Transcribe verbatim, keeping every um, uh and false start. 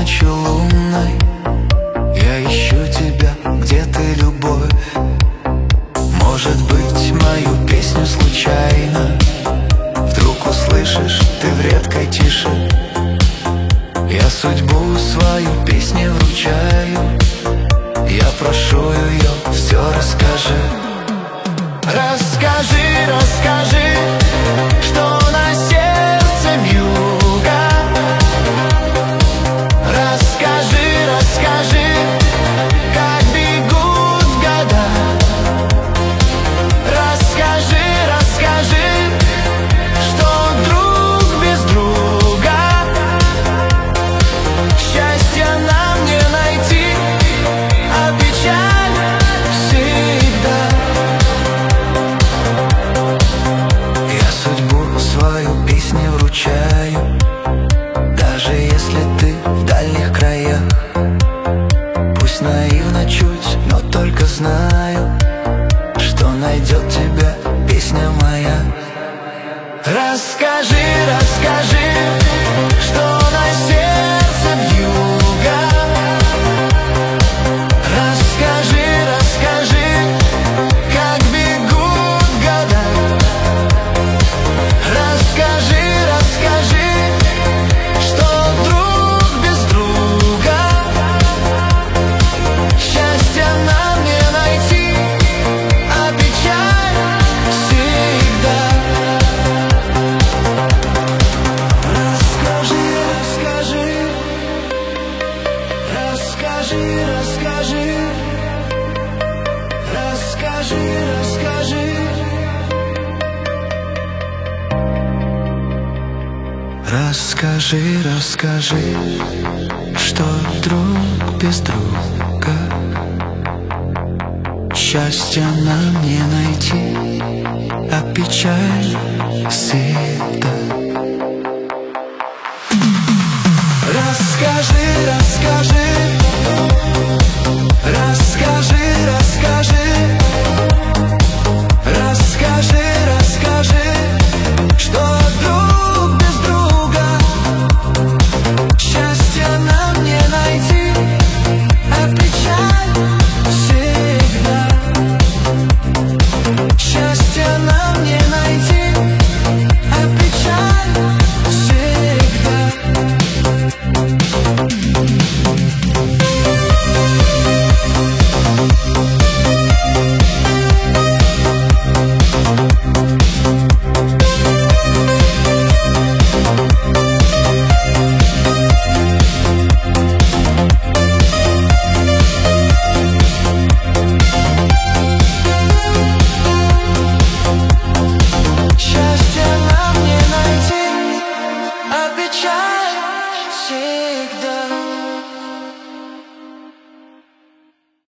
ночью лунной я ищу тебя, где ты, любовь? Может быть, мою песню случайно вдруг услышишь ты в редкой тиши. Я судьбу свою песне вручаю, я прошу ее, все расскажи. Расскажи, расскажи, что на сердце вьюга. Расскажи, расскажи, как бегут года. Расскажи, расскажи, что друг без друга. Счастья нам не найти, а печаль всегда. Я судьбу свою песне вручаю, даже если ты в дальних краях. Пусть наивно чуть, но только знаю, что найдет тебя песня моя. Расскажи, расскажи, что на сердце вьюга. Расскажи, расскажи, как бегут года. Расскажи, расскажи, что друг без друга. Счастья нам не найти, а печаль всегда. Расскажи, расскажи, расскажи, расскажи, расскажи, расскажи. Расскажи, расскажи, что друг без друга. Счастья нам не найти, а печаль всегда. Расскажи,